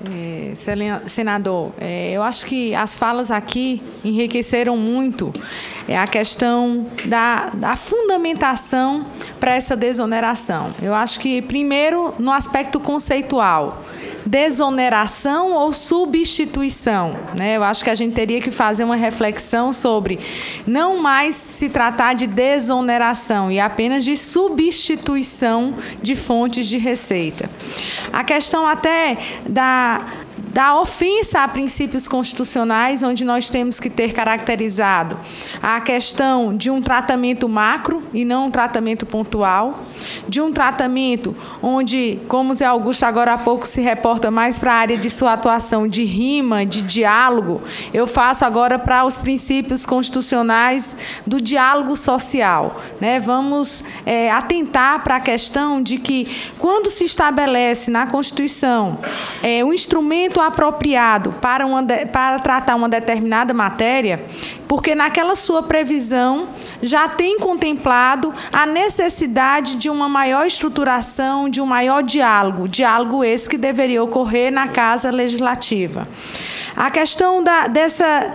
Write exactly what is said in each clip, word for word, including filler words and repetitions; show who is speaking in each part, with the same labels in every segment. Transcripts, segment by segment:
Speaker 1: É, senador, é, eu acho que as falas aqui enriqueceram muito é, a questão da, da fundamentação para essa desoneração. Eu acho que, primeiro, no aspecto conceitual, desoneração ou substituição, né? Eu acho que a gente teria que fazer uma reflexão sobre não mais se tratar de desoneração e apenas de substituição de fontes de receita. A questão até da da ofensa a princípios constitucionais, onde nós temos que ter caracterizado a questão de um tratamento macro e não um tratamento pontual, de um tratamento onde, como o Zé Augusto agora há pouco se reporta mais para a área de sua atuação de rima, de diálogo, eu faço agora para os princípios constitucionais do diálogo social, né? Vamos é, atentar para a questão de que, quando se estabelece na Constituição é, um instrumento apropriado para, uma, para tratar uma determinada matéria, porque naquela sua previsão já tem contemplado a necessidade de uma maior estruturação, de um maior diálogo, diálogo esse que deveria ocorrer na Casa Legislativa. A questão da, dessa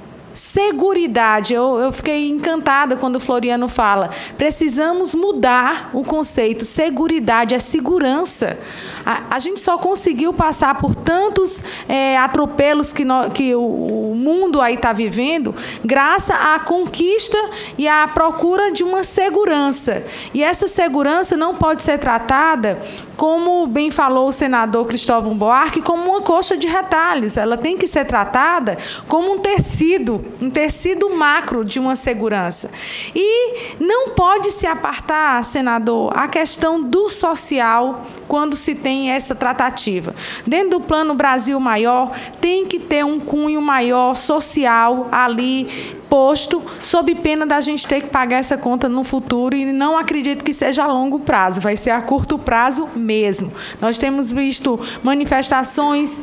Speaker 1: seguridade, eu, eu fiquei encantada quando o Floriano fala, precisamos mudar o conceito, seguridade é segurança. A, a gente só conseguiu passar por tantos é, atropelos que, no, que o, o mundo aí está vivendo, graças à conquista e à procura de uma segurança. E essa segurança não pode ser tratada, como bem falou o senador Cristóvão Buarque, como uma coxa de retalhos. Ela tem que ser tratada como um tecido, um tecido macro de uma segurança. E não pode se apartar, senador, a questão do social quando se tem essa tratativa. Dentro do Plano Brasil Maior, tem que ter um cunho maior social ali posto, sob pena da gente ter que pagar essa conta no futuro, e não acredito que seja a longo prazo, vai ser a curto prazo mesmo. Nós temos visto manifestações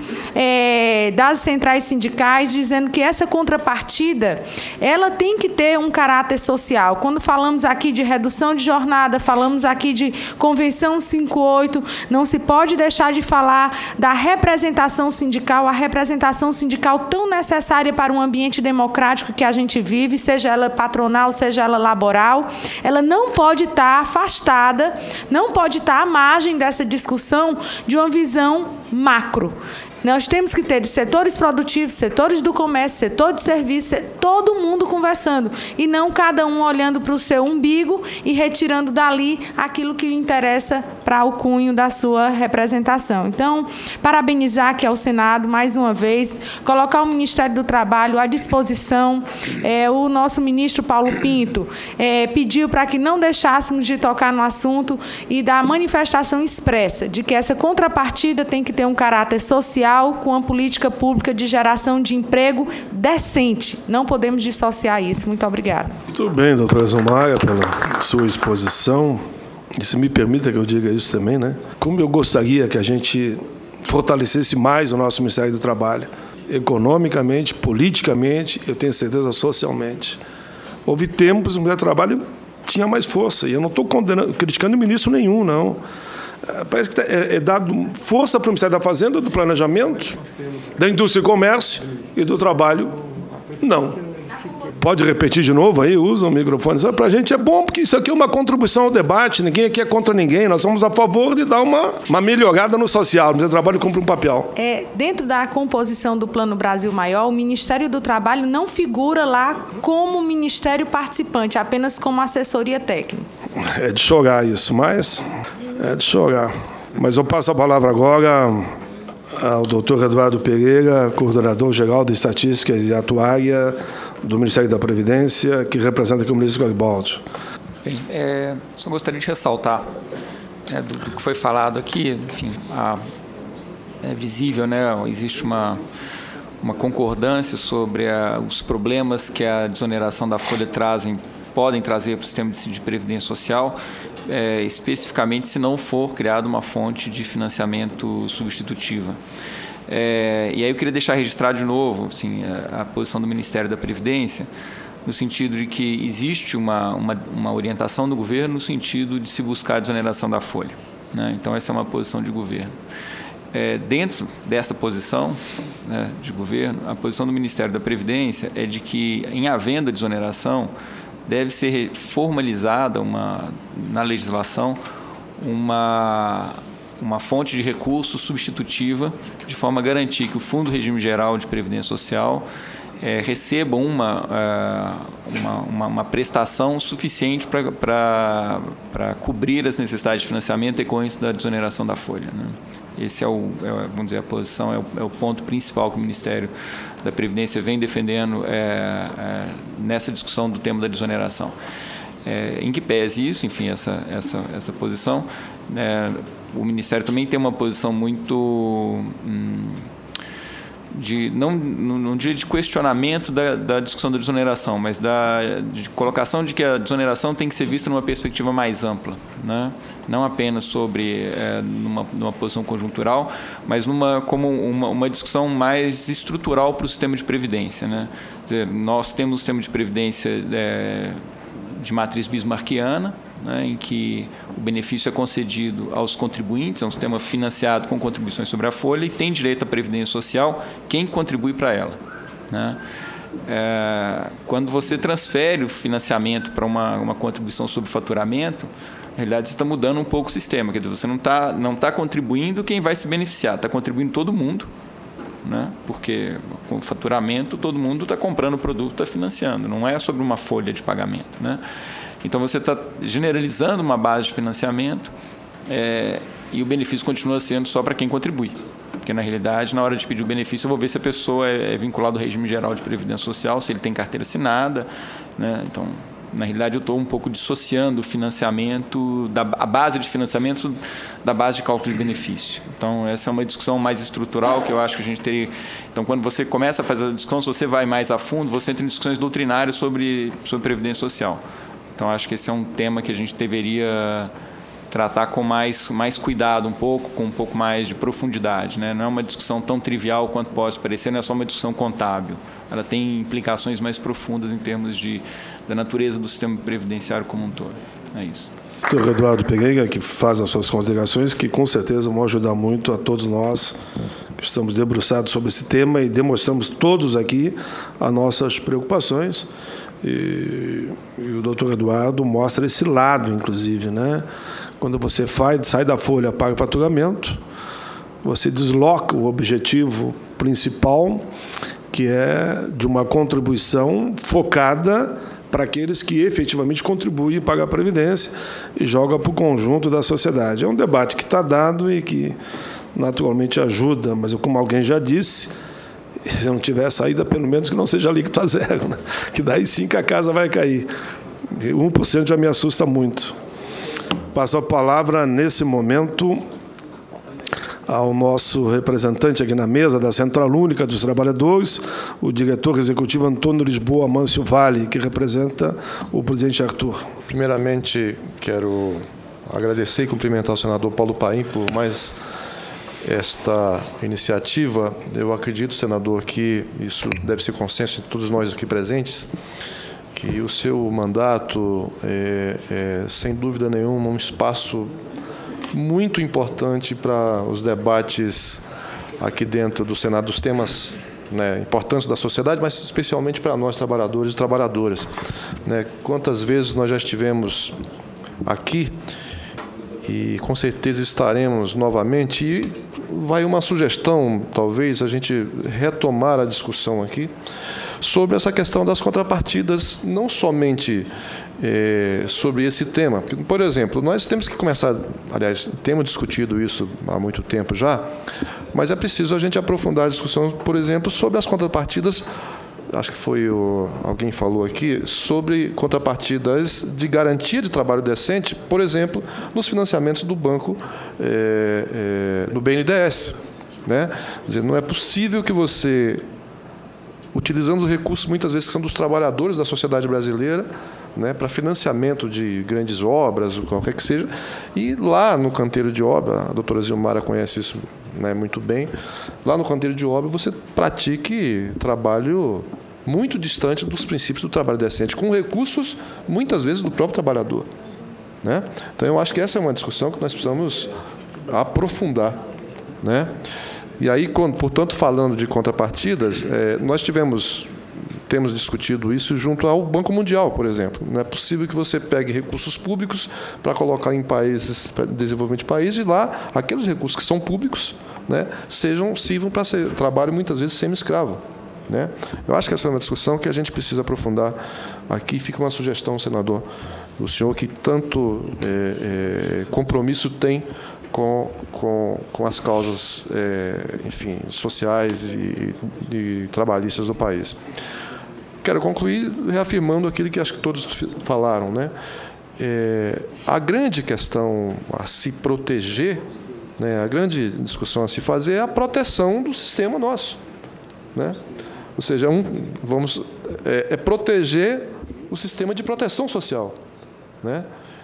Speaker 1: é, das centrais sindicais dizendo que essa contrapartida, ela tem que ter um caráter social. Quando falamos aqui de redução de jornada, falamos aqui de Convenção cinquenta e oito, não se pode deixar de falar da representação sindical, a representação sindical tão necessária para um ambiente democrático que a gente vive, seja ela patronal, seja ela laboral, ela não pode estar afastada, não pode estar à margem dessa discussão de uma visão macro. Nós temos que ter setores produtivos, setores do comércio, setor de serviço, todo mundo conversando, e não cada um olhando para o seu umbigo e retirando dali aquilo que lhe interessa para o cunho da sua representação. Então, parabenizar aqui ao Senado, mais uma vez, colocar o Ministério do Trabalho à disposição. É, o nosso ministro Paulo Pinto é, pediu para que não deixássemos de tocar no assunto e da manifestação expressa de que essa contrapartida tem que ter um caráter social, com a política pública de geração de emprego decente. Não podemos dissociar isso. Muito obrigada.
Speaker 2: Muito bem, doutora Zumara, pela sua exposição. E se me permita que eu diga isso também, né? Como eu gostaria que a gente fortalecesse mais o nosso Ministério do Trabalho, economicamente, politicamente, eu tenho certeza, socialmente. Houve tempos em que o trabalho tinha mais força, e eu não estou criticando ministro nenhum, não. Parece que é dado força para o Ministério da Fazenda, do Planejamento, da Indústria e Comércio e do Trabalho. Não. Pode repetir de novo aí, usa o microfone. Para a gente é bom, porque isso aqui é uma contribuição ao debate, ninguém aqui é contra ninguém, nós somos a favor de dar uma, uma melhorada no social, o Ministério do Trabalho cumpre um papel.
Speaker 1: É, dentro da composição do Plano Brasil Maior, o Ministério do Trabalho não figura lá como ministério participante, apenas como assessoria técnica.
Speaker 2: É de chorar isso, mas... É de chorar. Mas eu passo a palavra agora ao doutor Eduardo Pereira, coordenador-geral de Estatísticas e Atuária do Ministério da Previdência, que representa aqui o ministro Garibaldi.
Speaker 3: Bem, é, só gostaria de ressaltar é, do, do que foi falado aqui. Enfim, a, é visível, né, existe uma, uma concordância sobre a, os problemas que a desoneração da folha trazem, podem trazer para o sistema de, de previdência social, É, especificamente se não for criada uma fonte de financiamento substitutiva. É, e aí eu queria deixar registrado de novo assim, a, a posição do Ministério da Previdência, no sentido de que existe uma, uma, uma orientação do governo no sentido de se buscar a desoneração da folha, né? Então, essa é uma posição de governo. é, dentro dessa posição, né, de governo, a posição do Ministério da Previdência é de que, em havendo desoneração, deve ser formalizada uma, na legislação uma, uma fonte de recurso substitutiva, de forma a garantir que o Fundo Regime Geral de Previdência Social é, receba uma, uma, uma, uma prestação suficiente para cobrir as necessidades de financiamento decorrentes da desoneração da folha, né? Esse é o, é, vamos dizer, a posição, é o, é o ponto principal que o Ministério da Previdência vem defendendo é, é, nessa discussão do tema da desoneração. É, em que pese isso, enfim, essa, essa, essa posição, é, o Ministério também tem uma posição muito... Hum, de não, não diria de questionamento da, da discussão da desoneração, mas da de colocação de que a desoneração tem que ser vista numa perspectiva mais ampla, né? Não apenas sobre é, numa, numa posição conjuntural, mas numa, como uma, uma discussão mais estrutural para o sistema de previdência, né? Quer dizer, nós temos um sistema de previdência é, de matriz bismarckiana, né, em que o benefício é concedido aos contribuintes, é um sistema financiado com contribuições sobre a folha e tem direito à previdência social quem contribui para ela, né? É, quando você transfere o financiamento para uma, uma contribuição sobre faturamento, na realidade você está mudando um pouco o sistema, quer dizer, você não está não tá contribuindo quem vai se beneficiar, está contribuindo todo mundo, né? Porque com o faturamento todo mundo está comprando o produto, está financiando, não é sobre uma folha de pagamento, né? Então, você está generalizando uma base de financiamento é, e o benefício continua sendo só para quem contribui. Porque, na realidade, na hora de pedir o benefício, eu vou ver se a pessoa é vinculada ao regime geral de previdência social, se ele tem carteira assinada, né? Então, na realidade, eu estou um pouco dissociando o financiamento, da, a base de financiamento da base de cálculo de benefício. Então, essa é uma discussão mais estrutural que eu acho que a gente teria... Então, quando você começa a fazer a discussão, se você vai mais a fundo, você entra em discussões doutrinárias sobre, sobre previdência social. Então, acho que esse é um tema que a gente deveria tratar com mais, mais cuidado um pouco, com um pouco mais de profundidade, né? Não é uma discussão tão trivial quanto pode parecer, não é só uma discussão contábil. Ela tem implicações mais profundas em termos de, da natureza do sistema previdenciário como um todo. É isso.
Speaker 2: doutor Eduardo Pereira, que faz as suas considerações, que com certeza vão ajudar muito a todos nós que estamos debruçados sobre esse tema e demonstramos todos aqui as nossas preocupações. E, e o doutor Eduardo mostra esse lado, inclusive, né? Quando você faz, sai da folha para o faturamento, você desloca o objetivo principal, que é de uma contribuição focada para aqueles que efetivamente contribuem para a Previdência e joga para o conjunto da sociedade. É um debate que está dado e que naturalmente ajuda, mas como alguém já disse, se não tiver saída, pelo menos que não seja líquido a zero, né? Que daí sim que a casa vai cair. um por cento já me assusta muito. Passo a palavra, nesse momento, ao nosso representante aqui na mesa da Central Única dos Trabalhadores, o diretor executivo Antônio Lisboa Amâncio Vale, que representa o presidente Arthur.
Speaker 4: Primeiramente, quero agradecer e cumprimentar o senador Paulo Paim por mais esta iniciativa. Eu acredito, senador, que isso deve ser consenso de todos nós aqui presentes, que o seu mandato é, é sem dúvida nenhuma, um espaço muito importante para os debates aqui dentro do Senado, dos temas, né, importantes da sociedade, mas especialmente para nós, trabalhadores e trabalhadoras, né? Quantas vezes nós já estivemos aqui e com certeza estaremos novamente, e vai uma sugestão, talvez, a gente retomar a discussão aqui sobre essa questão das contrapartidas, não somente é, sobre esse tema. Porque, por exemplo, nós temos que começar, aliás, temos discutido isso há muito tempo já, mas é preciso a gente aprofundar a discussão, por exemplo, sobre as contrapartidas, acho que foi o, alguém falou aqui, sobre contrapartidas de garantia de trabalho decente, por exemplo, nos financiamentos do banco, é, é, do B N D E S. Né? Quer dizer, não é possível que você, utilizando os recursos, muitas vezes, que são dos trabalhadores da sociedade brasileira, né, para financiamento de grandes obras, ou qualquer que seja, e lá no canteiro de obra, a doutora Zilmara conhece isso, né, muito bem, lá no canteiro de obra você pratique trabalho muito distante dos princípios do trabalho decente, com recursos, muitas vezes, do próprio trabalhador. Né? Então, eu acho que essa é uma discussão que nós precisamos aprofundar. né? E aí, quando, portanto, falando de contrapartidas, é, nós tivemos, temos discutido isso junto ao Banco Mundial, por exemplo. Não é possível que você pegue recursos públicos para colocar em países, para desenvolvimento de países, e lá, aqueles recursos que são públicos, né, sejam, sirvam para ser trabalho, muitas vezes, semi-escravo. Né? Eu acho que essa é uma discussão que a gente precisa aprofundar aqui. Fica uma sugestão, senador, do senhor, que tanto é, é, compromisso tem com, com, com as causas, é, enfim, sociais e, e trabalhistas do país. Quero concluir reafirmando aquilo que acho que todos falaram, né? É, a grande questão a se proteger, né, a grande discussão a se fazer é a proteção do sistema nosso, né? Ou seja, um, vamos, é, é proteger o sistema de proteção social, né?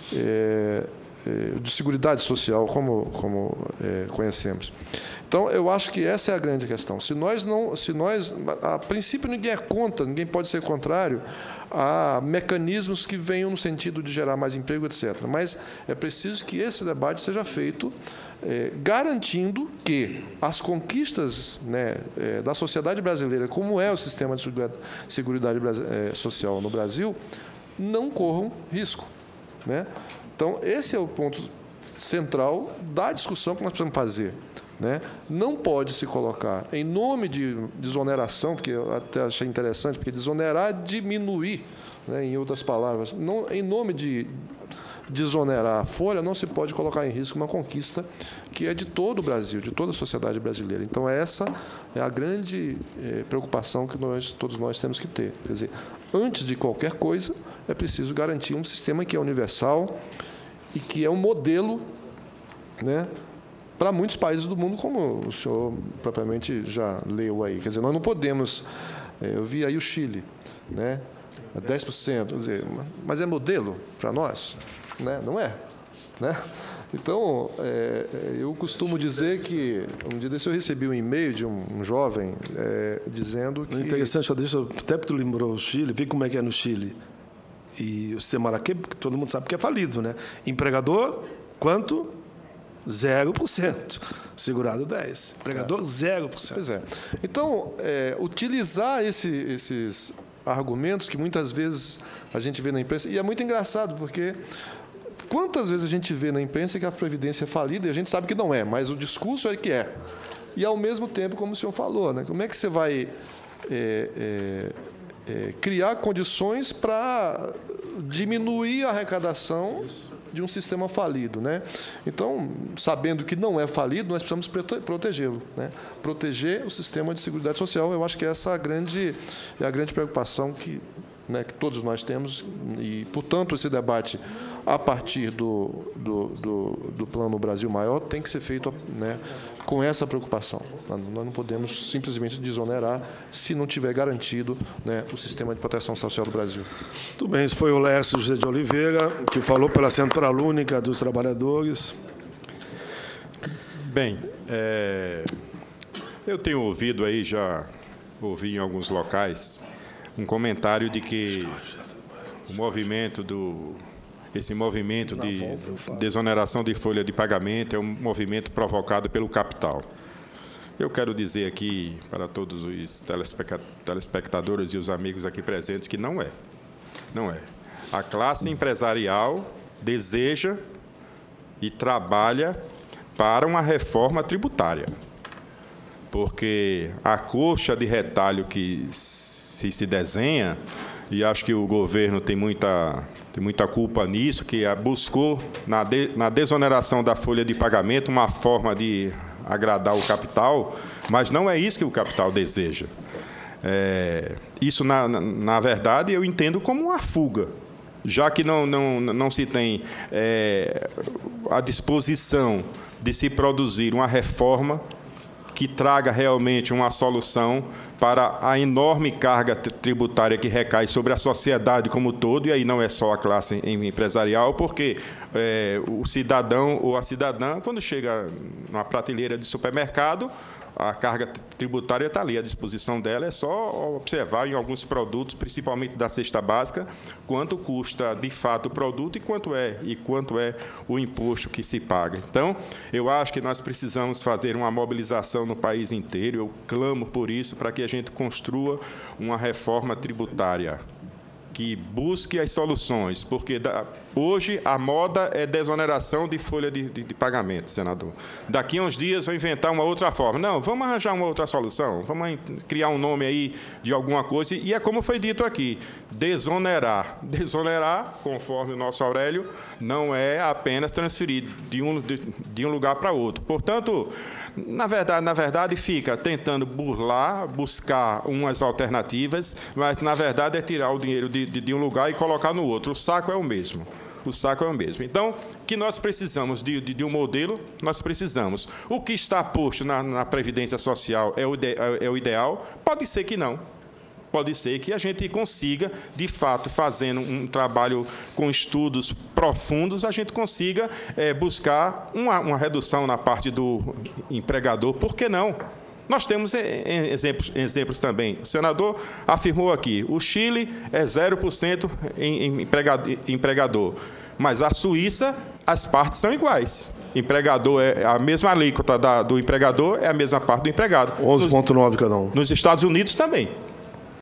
Speaker 4: É, é, de seguridade social, como, como é, conhecemos. Então, eu acho que essa é a grande questão. Se nós não, se nós, a princípio, ninguém é contra, ninguém pode ser contrário a mecanismos que venham no sentido de gerar mais emprego, etcétera. Mas é preciso que esse debate seja feito é, garantindo que as conquistas, né, é, da sociedade brasileira, como é o sistema de seguridade é, social no Brasil, não corram risco, né? Então, esse é o ponto central da discussão que nós precisamos fazer, né? Não pode se colocar em nome de desoneração, porque eu até achei interessante, porque desonerar é diminuir, né, em outras palavras. Não, em nome de desonerar a folha, não se pode colocar em risco uma conquista que é de todo o Brasil, de toda a sociedade brasileira. Então, essa é a grande eh, preocupação que nós, todos nós temos que ter. Quer dizer, antes de qualquer coisa, é preciso garantir um sistema que é universal e que é um modelo, né, para muitos países do mundo, como o senhor propriamente já leu aí. Quer dizer, nós não podemos... Eu vi aí o Chile, né, dez por cento, quer dizer, mas é modelo para nós? Né? Não é? Né? Então, é, eu costumo dizer que... Um dia desse eu recebi um e-mail de um, um jovem é, dizendo que...
Speaker 2: É interessante, deixa, até porque tu lembrou o Chile, vê como é que é no Chile. E o sistema lá, que todo mundo sabe que é falido, né? Empregador, quanto? zero por cento. Segurado dez por cento. Empregador, zero por cento.
Speaker 4: Pois é. Então, é, utilizar esse, esses argumentos que muitas vezes a gente vê na imprensa, e é muito engraçado, porque quantas vezes a gente vê na imprensa que a Previdência é falida e a gente sabe que não é, mas o discurso é que é. E, ao mesmo tempo, como o senhor falou, né, como é que você vai é, é, é, criar condições para diminuir a arrecadação de um sistema falido, né? Então, sabendo que não é falido, nós precisamos protegê-lo, né? Proteger o sistema de seguridade social. Eu acho que essa é a grande, é a grande preocupação que, né, que todos nós temos e, portanto, esse debate a partir do, do, do, do Plano Brasil Maior tem que ser feito, né, com essa preocupação. Nós não podemos simplesmente desonerar se não tiver garantido, né, o sistema de proteção social do Brasil.
Speaker 2: Muito bem, esse foi o Lécio José de Oliveira, que falou pela Central Única dos Trabalhadores.
Speaker 5: Bem, é, eu tenho ouvido aí, já ouvi em alguns locais, um comentário de que o movimento do... Esse movimento de desoneração de folha de pagamento é um movimento provocado pelo capital. Eu quero dizer aqui para todos os telespectadores e os amigos aqui presentes que não é. Não é. A classe empresarial deseja e trabalha para uma reforma tributária, porque a coxa de retalho que se, se desenha, e acho que o governo tem muita, tem muita culpa nisso, que buscou, na, de, na desoneração da folha de pagamento, uma forma de agradar o capital, mas não é isso que o capital deseja. É, isso, na, na, na verdade, eu entendo como uma fuga, já que não, não, não se tem é, a disposição de se produzir uma reforma que traga realmente uma solução para a enorme carga tributária que recai sobre a sociedade como um todo, e aí não é só a classe empresarial, porque é, o cidadão ou a cidadã, quando chega numa prateleira de supermercado, a carga tributária está ali à disposição dela, é só observar em alguns produtos, principalmente da cesta básica, quanto custa de fato o produto e quanto é, e quanto é o imposto que se paga. Então, eu acho que nós precisamos fazer uma mobilização no país inteiro, eu clamo por isso, para que a gente construa uma reforma tributária que busque as soluções, porque da, hoje a moda é desoneração de folha de, de, de pagamento, senador. Daqui a uns dias vão inventar uma outra forma. Não, vamos arranjar uma outra solução, vamos criar um nome aí de alguma coisa, e é como foi dito aqui, desonerar. Desonerar, conforme o nosso Aurélio, não é apenas transferir de um, de, de um lugar para outro. Portanto, na verdade, na verdade, fica tentando burlar, buscar umas alternativas, mas, na verdade, é tirar o dinheiro de De, de um lugar e colocar no outro. O saco é o mesmo. O saco é o mesmo. Então, que nós precisamos de, de, de um modelo, nós precisamos. O que está posto na, na Previdência Social é o, ide, é o ideal? Pode ser que não. Pode ser que a gente consiga, de fato, fazendo um trabalho com estudos profundos, a gente consiga é, buscar uma, uma redução na parte do empregador. Por que não? Nós temos exemplos, exemplos também. O senador afirmou aqui, o Chile é zero por cento em empregador, mas a Suíça, as partes são iguais. Empregador é a mesma alíquota da, do empregador, é a mesma parte do empregado.
Speaker 2: onze vírgula nove cada um.
Speaker 5: Nos Estados Unidos também.